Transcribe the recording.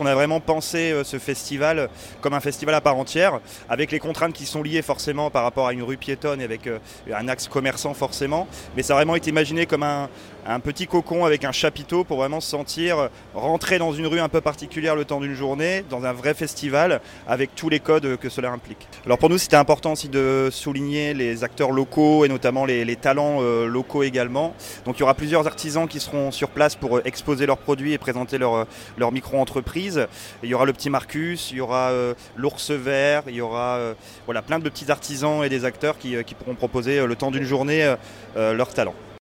On a vraiment pensé ce festival comme un festival à part entière, avec les contraintes qui sont liées forcément par rapport à une rue piétonne et avec un axe commerçant forcément. Mais ça a vraiment été imaginé comme un petit cocon avec un chapiteau pour vraiment se sentir rentrer dans une rue un peu particulière le temps d'une journée, dans un vrai festival, avec tous les codes que cela implique. Alors pour nous, c'était important aussi de souligner les acteurs locaux et notamment les talents locaux également. Donc il y aura plusieurs artisans qui seront sur place pour exposer leurs produits et présenter leur micro-entreprise. Il y aura le petit Marcus, il y aura l'ours vert, il y aura plein de petits artisans et des acteurs qui pourront proposer le temps d'une journée leurs talents.